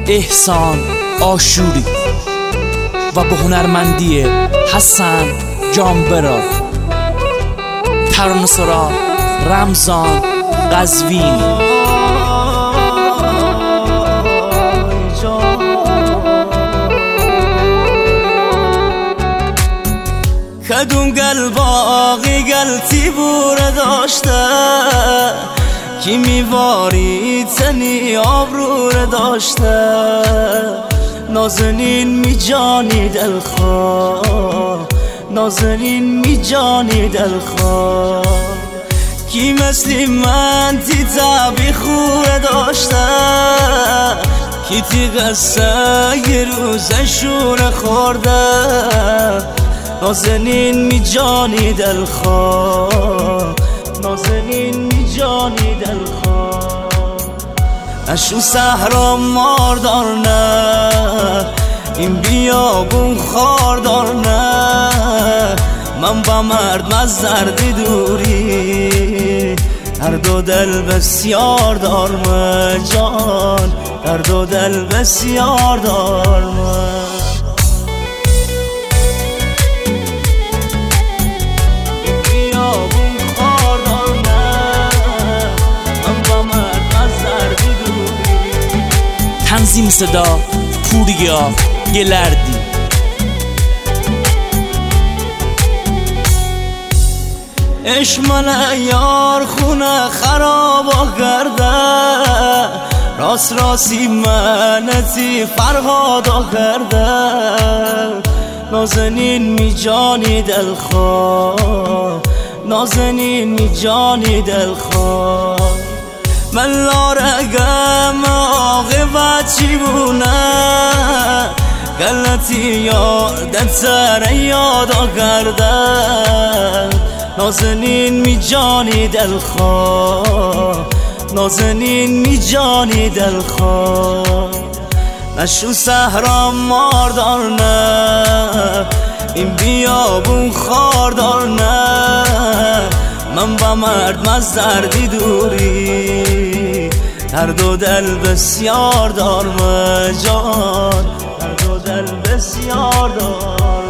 احسان آشوری و به هنرمندی حسن جانبرا، ترانه‌سرا رمضان قزوینی. کدوم گل باقی گل تیبوره داشته کی میواری تنی آبروره داشته نازنین می جانی دلخواه نازنین می جانی دلخواه کی مثلی من تی تبی خوره داشته کی تی قصه یه روز شوره خورده نازنین می جانی دلخواه نازنین می جانی دلخواه اشو صحرا ماردار نه این بیابون خاردار نه من با مرد از درد دوری درد و دل بسیار دارم جان درد و دل بسیار دارم تنظیم صدا پوریا گلردی. عشق من یار خونه خرابا کرده راست راستی منتی فرهادا کرده نازنین می جانی دلخواه نازنین می جانی دلخواه من لارگم عاقبت چی بونه گلتی یادت سر یادا کرده نازنین می جانی دلخواه نازنین می جانی دلخواه نشو صحرا ماردار نه این بیابون خاردار نه من با مرد از دردی دوری درد و دل بسیار دارم جان درد و دل بسیار دارم